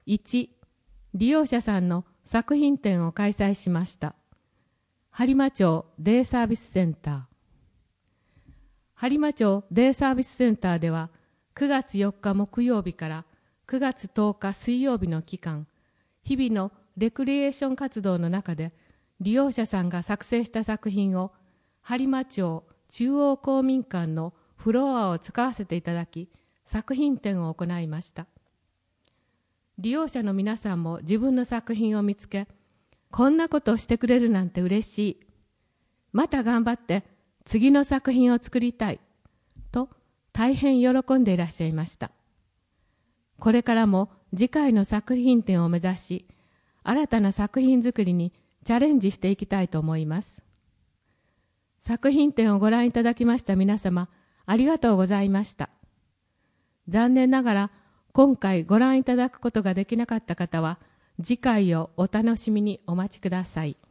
1、利用者さんの作品展を開催しました。播磨町デイサービスセンター。播磨町デイサービスセンターでは、9月4日木曜日から9月10日水曜日の期間、日々のレクリエーション活動の中で、利用者さんが作成した作品を播磨町中央公民館のフロアを使わせていただき、作品展を行いました。利用者の皆さんも自分の作品を見つけ、こんなことをしてくれるなんて嬉しい。また頑張って次の作品を作りたい。と大変喜んでいらっしゃいました。これからも次回の作品展を目指し、新たな作品作りにチャレンジしていきたいと思います。作品展をご覧いただきました皆様、ありがとうございました。残念ながら今回ご覧いただくことができなかった方は、次回をお楽しみにお待ちください。